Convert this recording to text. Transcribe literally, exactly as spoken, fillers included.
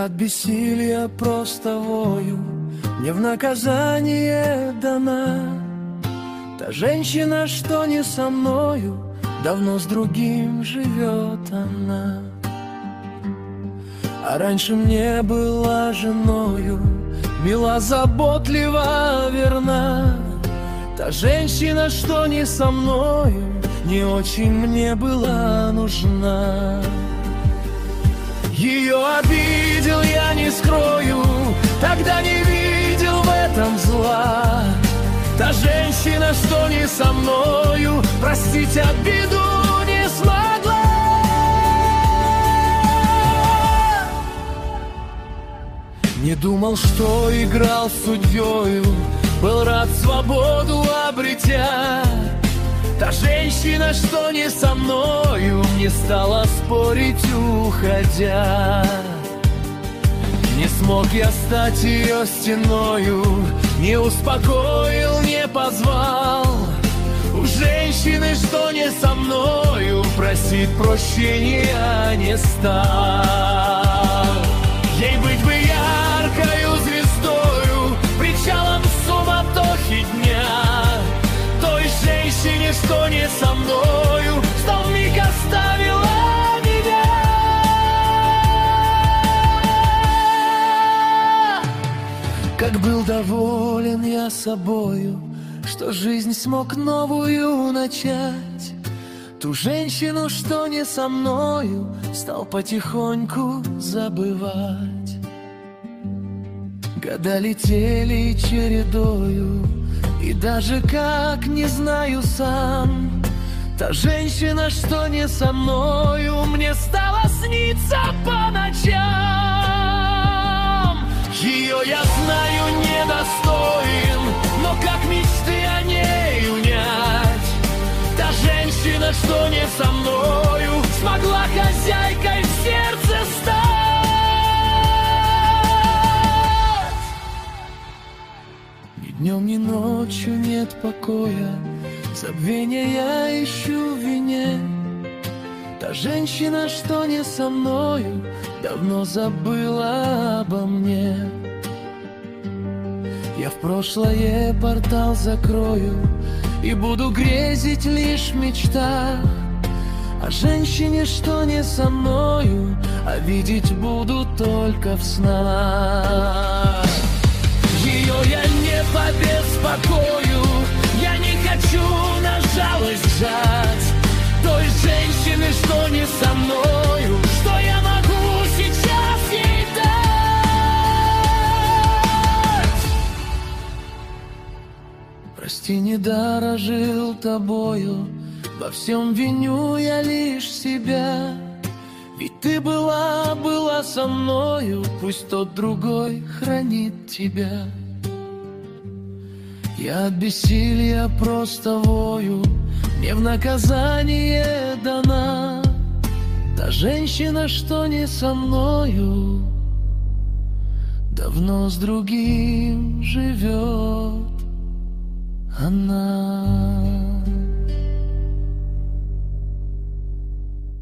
Я от бессилия просто вою, мне в наказание дана та женщина, что не со мною, давно с другим живет она. А раньше мне была женою, мила, заботлива, верна. Та женщина, что не со мною, не очень мне была нужна. Ее обидел, я не скрою, тогда не видел в этом зла. Та женщина, что не со мною, простить обиду не смогла. Не думал, что играл судьею, был рад свободу обретя. Та женщина, что не со мною, не стала спорить, уходя. Не смог я стать ее стеною, не успокоил, не позвал. У женщины, что не со мною, просить прощения не стал. Ей быть бы яркою звездою, причалом суматохи дня. Той женщине, что не со мною, что вмиг оставила меня. Как был доволен я собою, что жизнь смог новую начать. Ту женщину, что не со мною, стал потихоньку забывать. Года летели чередою, и даже как не знаю сам, та женщина, что не со мною, мне стала сниться по ночам. Ее я знаю недостоин, но как мечты о ней унять. Та женщина, что не со мною, смогла хозяйкой в сердце стать. Ни днем, ни ночью нет покоя, забвения я ищу в вине. Та женщина, что не со мною, давно забыла обо мне. Я в прошлое портал закрою и буду грезить лишь в мечтах о женщине, что не со мною, а видеть буду только в снах. Ее я не побеспокою, я не хочу на жалость жать. Той женщины, что не со мною, что я могу сейчас ей дать? Прости, не дорожил тобою, во всем виню я лишь себя. Ведь ты была, была со мною, пусть тот другой хранит тебя. Я от бессилия просто вою, мне в наказание дана та женщина, что не со мною, давно с другим живет она.